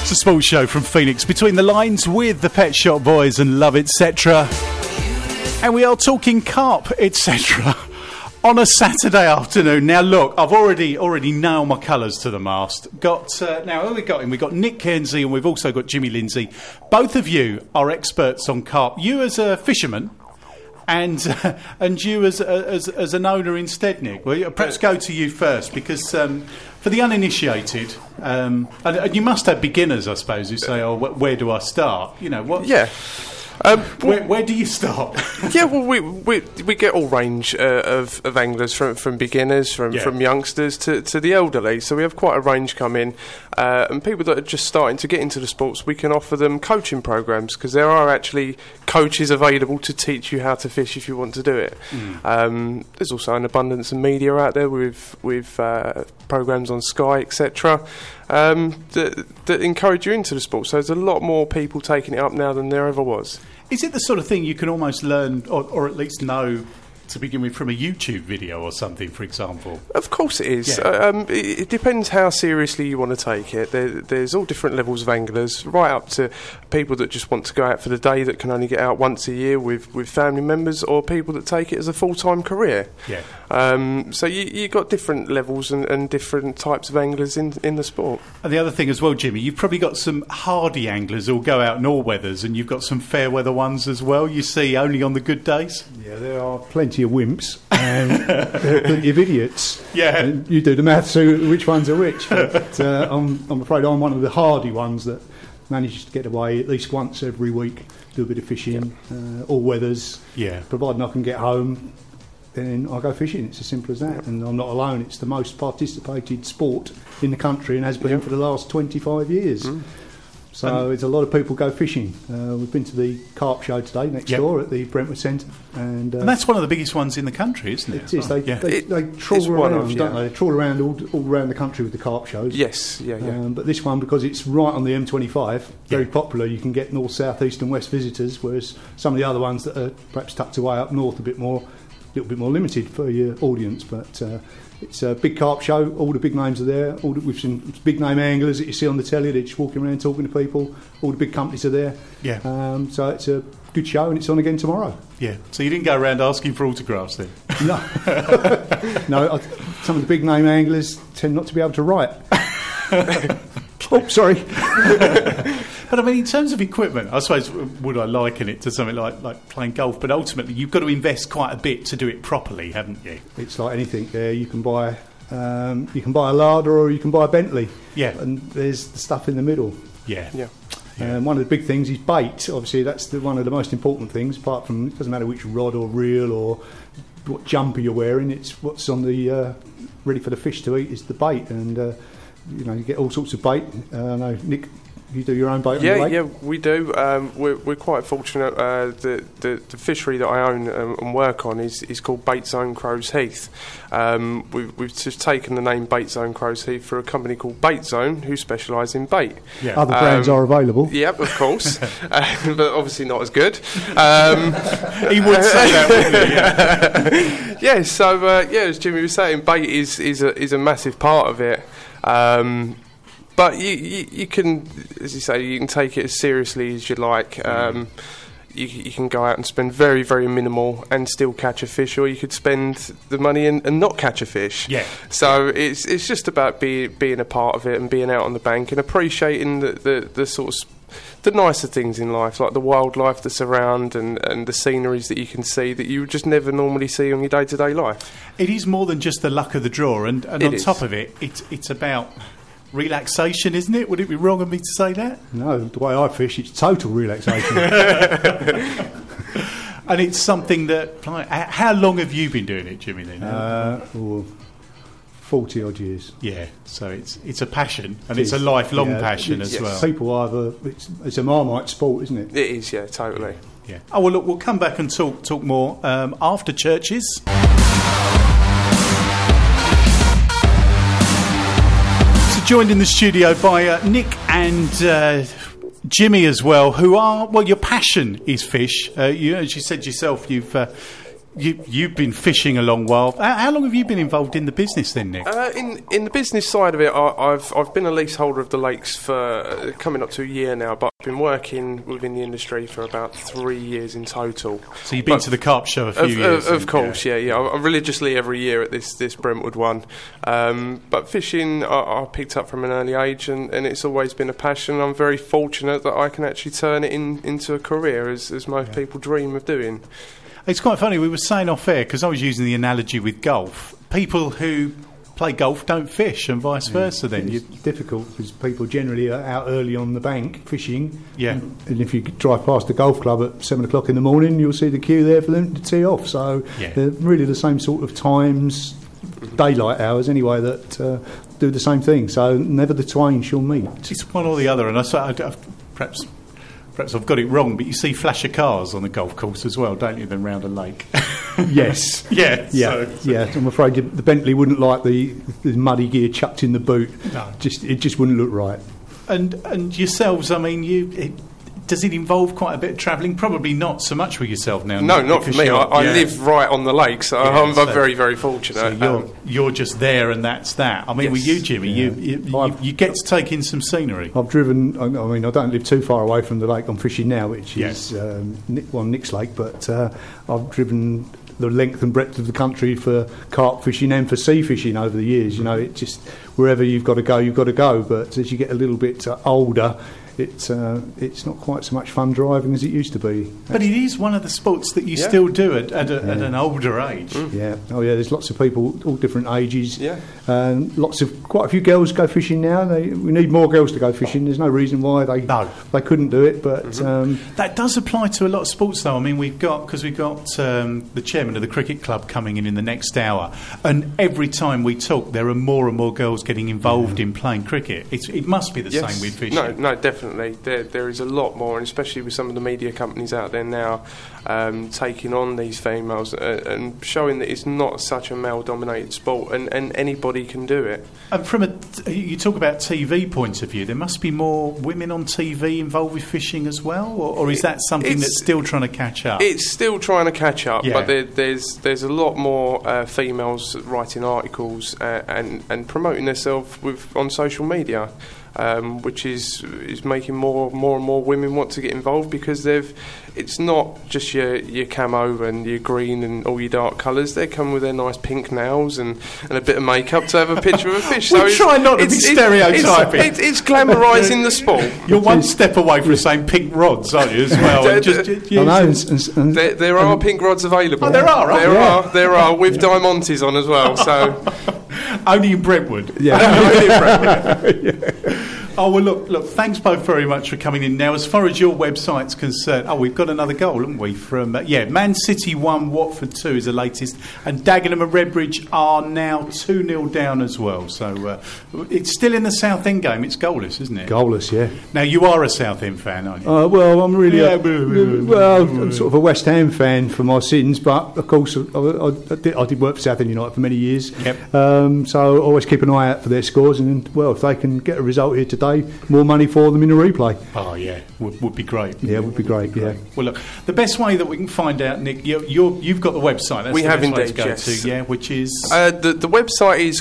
It's a sports show from Phoenix, Between the Lines, with the Pet Shop Boys and Love Etc. And we are talking carp, etc. on a Saturday afternoon. Now look, I've already nailed my colours to the mast. Now who we got in? We've got Nick Kenzie and we've also got Jimmy Lindsay. Both of you are experts on carp. You as a fisherman and you as an owner instead, Nick. Well, perhaps go to you first, because for the uninitiated, and you must have beginners, I suppose, who say, "Oh, where do I start?" You know what? Yeah. Where do you start? Yeah, well, we get all range of anglers, from beginners, from youngsters to the elderly. So we have quite a range come in, and people that are just starting to get into the sports, we can offer them coaching programs, because there are actually coaches available to teach you how to fish if you want to do it. There's also an abundance of media out there with programs on Sky, etc. That encourage you into the sport. So there's a lot more people taking it up now than there ever was. Is it the sort of thing you can almost learn, or at least know, to begin with, from a YouTube video or something, for example? Of course it is. Yeah. It depends how seriously you want to take it. There's all different levels of anglers, right up to people that just want to go out for the day, that can only get out once a year with family members, or people that take it as a full-time career. Yeah. So you got different levels and different types of anglers in the sport. And the other thing as well, Jimmy, you've probably got some hardy anglers who'll go out in all weathers, and you've got some fair weather ones as well, you see only on the good days. Yeah, there are plenty of wimps and plenty of idiots. Yeah. And you do the maths, so which ones are which. But I'm afraid I'm one of the hardy ones that manages to get away at least once every week, do a bit of fishing, all weathers. Yeah. Providing I can get home, then I go fishing. It's as simple as that. And I'm not alone. It's the most participated sport in the country, and has been for the last 25 years. So it's a lot of people go fishing. We've been to the carp show today next door at the Brentwood Centre, and that's one of the biggest ones in the country, isn't it? It is. They trawl around, don't they? They trawl around all around the country with the carp shows. Yes, yeah. But this one, because it's right on the M25, very popular. You can get north, south, east, and west visitors, whereas some of the other ones that are perhaps tucked away up north a little bit more limited for your audience. But it's a big carp show. All the big names are there. We've seen big name anglers that you see on the telly. They're just walking around talking to people. All the big companies are there. Yeah. So it's a good show, and it's on again tomorrow. Yeah. So you didn't go around asking for autographs then? No. No. Some of the big name anglers tend not to be able to write. Oh, sorry. But I mean, in terms of equipment, I suppose, would I liken it to something like playing golf? But ultimately, you've got to invest quite a bit to do it properly, haven't you? It's like anything. You can buy a Larder, or you can buy a Bentley. Yeah. And there's the stuff in the middle. Yeah. Yeah. One of the big things is bait. Obviously, that's one of the most important things. Apart from, it doesn't matter which rod or reel or what jumper you're wearing. It's what's on the ready for the fish to eat is the bait, and you get all sorts of bait. I know, Nick, you do your own bait on the lake? Yeah, we do. We're quite fortunate. The fishery that I own and work on is called Bait Zone Crows Heath. We've just taken the name Bait Zone Crows Heath for a company called Bait Zone, who specialise in bait. Yeah. Other brands are available. Yep, of course, but obviously not as good. He would say that, wouldn't he? Yeah. So as Jimmy was saying, bait is a massive part of it. But you can, as you say, you can take it as seriously as you like. You can go out and spend very, very minimal and still catch a fish, or you could spend the money and not catch a fish. Yeah. So it's just about being a part of it and being out on the bank and appreciating the sort of the nicer things in life, like the wildlife that's around and the sceneries that you can see that you would just never normally see on your day-to-day life. It is more than just the luck of the draw, and on top of it, it's about relaxation, isn't it? Would it be wrong of me to say that? No, the way I fish, it's total relaxation. And it's something that... How long have you been doing it, Jimmy, then? 40 odd years. Yeah, so it's a passion, and it's a lifelong passion as well. People it's a Marmite sport, isn't it? It is, yeah, totally. Yeah. Oh, well, look, we'll come back and talk more after churches. Joined in the studio by Nick and Jimmy as well, who are, well, your passion is fish. As you said yourself, you've you've been fishing a long while. How long have you been involved in the business then, Nick? In the business side of it, I've been a leaseholder of the lakes for coming up to a year now, but I've been working within the industry for about 3 years in total. So you've been to the Carp Show a few years? Of course, yeah. I'm religiously every year at this Brentwood one. But fishing, I picked up from an early age, and it's always been a passion. I'm very fortunate that I can actually turn it into a career, as most people dream of doing. It's quite funny, we were saying off air, because I was using the analogy with golf. People who play golf don't fish and vice versa then. It's difficult because people generally are out early on the bank fishing. Yeah. And if you drive past the golf club at 7 o'clock in the morning, you'll see the queue there for them to tee off. So they're really the same sort of times, daylight hours anyway, that do the same thing. So never the twain shall meet. It's one or the other, and Perhaps I've got it wrong, but you see flasher cars on the golf course as well, don't you, than round a lake? Yes. Yeah. I'm afraid the Bentley wouldn't like the muddy gear chucked in the boot. No. It just wouldn't look right. And yourselves, I mean, does it involve quite a bit of travelling? Probably not so much with yourself now. No, not for me. I live right on the lake, so I'm very, very fortunate. So you're just there, and that's that. I mean, with you, Jimmy, you get to take in some scenery. I've driven. I mean, I don't live too far away from the lake I'm fishing now, which is Nick's Lake, but I've driven the length and breadth of the country for carp fishing and for sea fishing over the years. You know, it just wherever you've got to go. But as you get a little bit older, it's not quite so much fun driving as it used to be. But it is one of the sports that you still do at an older age. Yeah. Oh yeah. There's lots of people, all different ages. Yeah. Quite a few girls go fishing now. We need more girls to go fishing. There's no reason why they couldn't do it. But that does apply to a lot of sports, though. I mean, we've got the chairman of the cricket club coming in the next hour, and every time we talk, there are more and more girls getting involved in playing cricket. It must be the same with fishing. No, definitely. There is a lot more, and especially with some of the media companies out there now taking on these females and showing that it's not such a male-dominated sport, and anybody can do it. And from you talk about TV point of view, there must be more women on TV involved with fishing as well, or is that something that's still trying to catch up? It's still trying to catch up, but there's a lot more females writing articles and promoting themselves on social media. Which is making more and more women want to get involved, because it's not just your camo and your green and all your dark colours. They come with their nice pink nails and a bit of makeup to have a picture of a fish. We try not to be stereotyping. It's glamorising the sport. You're one step away from saying pink rods, aren't you, as well? There are pink rods available. Oh, there are, right? There are with Diamantes on as well. So only in Brentwood. Yeah. Only in Brentwood. Oh, well, look, thanks both very much for coming in. Now, as far as your website's concerned, we've got another goal, haven't we? From Man City 1, Watford 2 is the latest, and Dagenham and Redbridge are now 2-0 down as well. So it's still in the Southend game. It's goalless, isn't it? Goalless, yeah. Now, you are a Southend fan, aren't you? Well, I'm really I'm sort of a West Ham fan for my sins, but, of course, I did work for Southend United for many years. Yep. So I always keep an eye out for their scores, and, if they can get a result here today, more money for them in a replay. Oh yeah, would be great. Yeah, would be great. Yeah. Well, look, the best way that we can find out, Nick, you've got the website. That's we the have best indeed. Way to go yes. To, which is the website is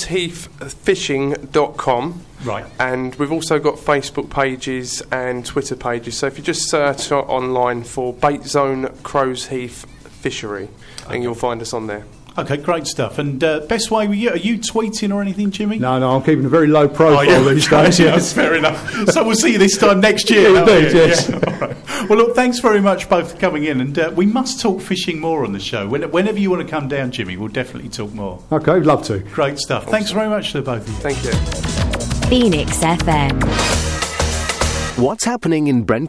crowsheathfishing.com. Right. And we've also got Facebook pages and Twitter pages. So if you just search online for Bait Zone Crows Heath Fishery, and you'll find us on there. Okay, great stuff. And best way, are you tweeting or anything, Jimmy? No, I'm keeping a very low profile these days. Yes, fair enough. So we'll see you this time next year. Yes. Yeah. All right. Well, look, thanks very much both for coming in, and we must talk fishing more on the show. Whenever you want to come down, Jimmy, we'll definitely talk more. Okay, love to. Great stuff. Awesome. Thanks very much to both of you. Thank you. Phoenix FM. What's happening in Brentwood?